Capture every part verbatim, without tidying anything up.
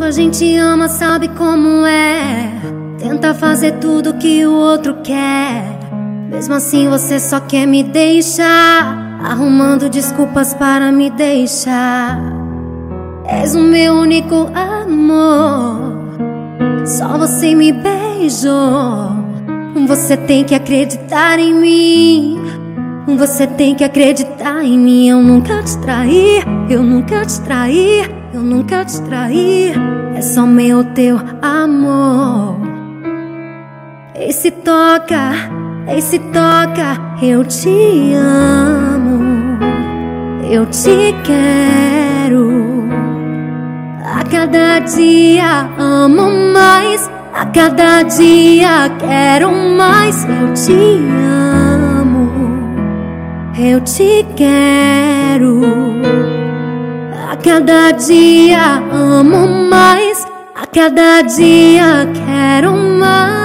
a gente ama, sabe como é. Tenta fazer tudo que o outro quer. Mesmo assim você só quer me deixar, arrumando desculpas para me deixar. És o meu único amor, só você me beijou. Você tem que acreditar em mim, você tem que acreditar em mim. Eu nunca te traí, eu nunca te traí, eu nunca te traí. É só meu, teu amor. Esse toca, esse toca. Eu te amo, eu te quero. A cada dia amo mais, a cada dia quero mais. Eu te amo, eu te quero. A cada dia amo mais, a cada dia quero mais.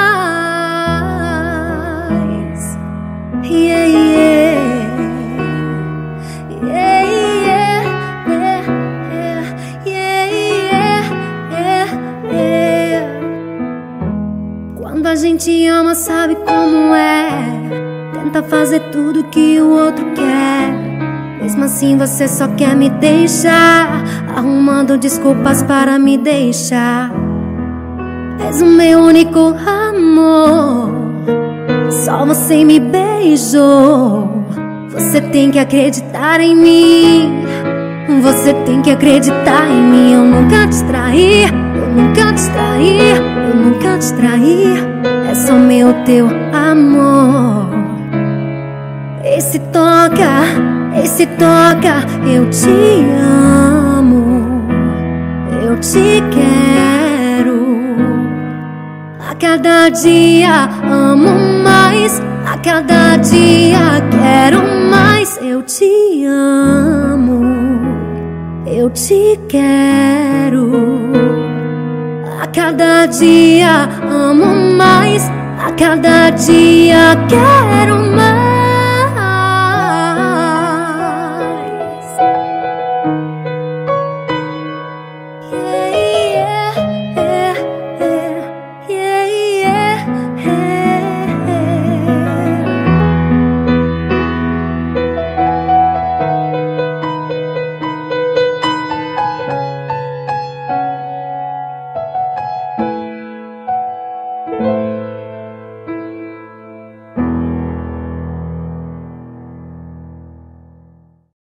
Yeah, yeah. Yeah, yeah, yeah, yeah, yeah, yeah. Quando a gente ama, sabe como é. Tenta fazer tudo que o outro quer. Mesmo assim você só quer me deixar, arrumando desculpas para me deixar. És o meu único amor, só você me beijou. Você tem que acreditar em mim, você tem que acreditar em mim. Eu nunca te traí, eu nunca te traí, eu nunca te traí. É só meu, teu amor. Esse toca, esse toca. Eu te amo, eu te quero. A cada dia amo mais, a cada dia quero mais. Eu te amo, eu te quero. A cada dia amo mais, a cada dia quero mais.